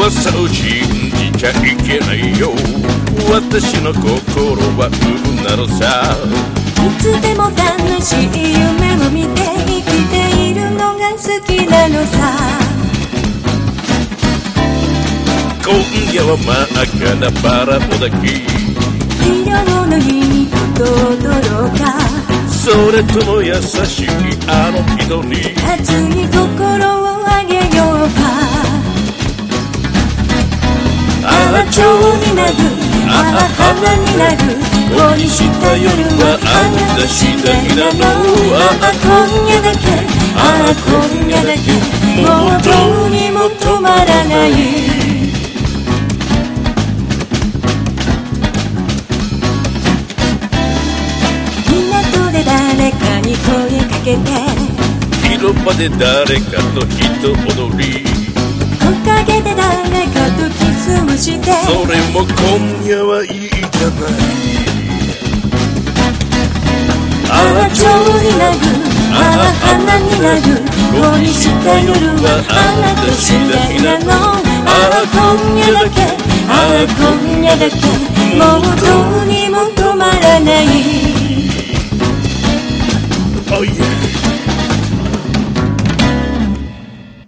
そう信じちゃいけないよ。私の心は運なのさ。 いつでも楽しい夢を見て生きているのが好きなのさ。 今夜は真っ赤なバラもだけ。 肥料の日にと踊ろうか。 それとも優しいあの人に熱い心をあげようか。ああ蝶になる、ああ花になる、恋した夜はあなた次第なの。ああ今夜だけ、ああ今夜だけ、もうどうにも止まらない。港で誰かに声かけて、 広場で誰かと人踊り、 木陰で誰かとキスをして、 それも今夜はいいじゃない。 ああ蝶になる、ああ花になる、恋した夜はあなた次第なの。ああ今夜だけ、ああ今夜だけ、もうどうにも止まらない。 Oh yeah